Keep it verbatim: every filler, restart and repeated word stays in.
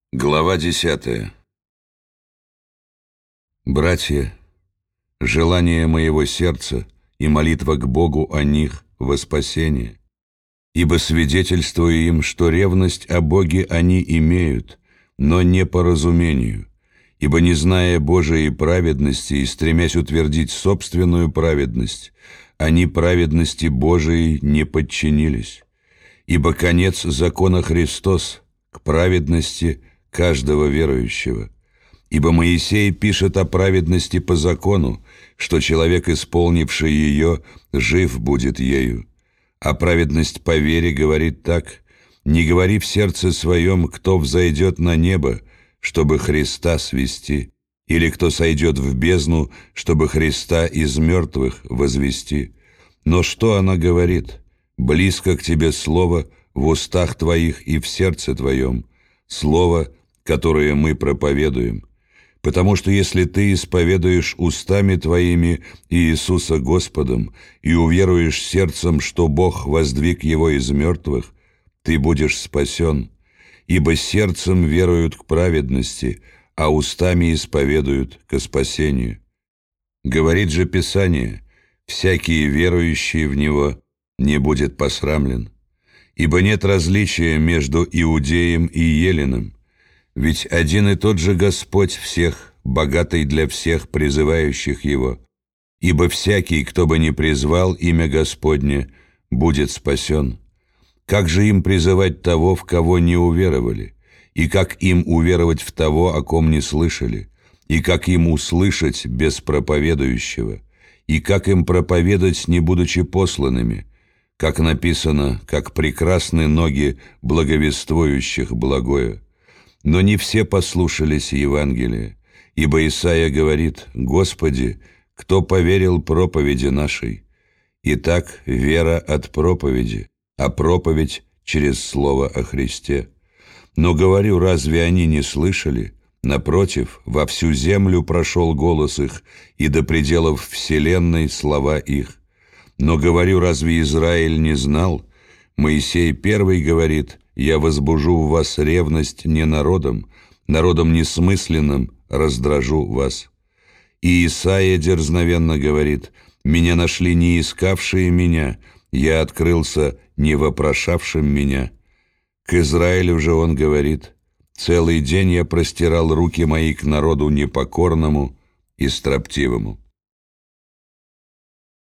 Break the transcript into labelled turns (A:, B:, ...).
A: Глава десятая. Братья, желание моего сердца и молитва к Богу о них во спасение, ибо свидетельствую им, что ревность о Боге они имеют, но не по разумению, ибо не зная Божией праведности и стремясь утвердить собственную праведность, они праведности Божией не подчинились, ибо конец закона Христос к праведности каждого верующего. Ибо Моисей пишет о праведности по закону, что человек, исполнивший ее, жив будет ею. А праведность по вере говорит так: «Не говори в сердце своем, кто взойдет на небо, чтобы Христа свести, или кто сойдет в бездну, чтобы Христа из мертвых возвести. Но что она говорит? Близко к тебе слово в устах твоих и в сердце твоем, слово, которое мы проповедуем. Потому что если ты исповедуешь устами твоими Иисуса Господом и уверуешь сердцем, что Бог воздвиг Его из мертвых, ты будешь спасен, ибо сердцем веруют к праведности, а устами исповедуют ко спасению. Говорит же Писание: всякий верующий в Него не будет посрамлен. Ибо нет различия между иудеем и еленом, ведь один и тот же Господь всех, богатый для всех призывающих Его. Ибо всякий, кто бы ни призвал имя Господне, будет спасен. Как же им призывать того, в кого не уверовали? И как им уверовать в того, о ком не слышали? И как им услышать без проповедующего? И как им проповедать, не будучи посланными? Как написано, как прекрасны ноги благовествующих благое. Но не все послушались Евангелия, ибо Исаия говорит: «Господи, кто поверил проповеди нашей?» Итак, вера от проповеди, а проповедь через слово о Христе. Но говорю, разве они не слышали? Напротив, во всю землю прошел голос их, и до пределов вселенной слова их. Но говорю, разве Израиль не знал? Моисей первый говорит: «Я возбужу в вас ревность не народом, народом несмысленным раздражу вас». И Исаия дерзновенно говорит: «Меня нашли не искавшие меня, я открылся не вопрошавшим меня». К Израилю же он говорит: «Целый день я простирал руки мои к народу непокорному и строптивому».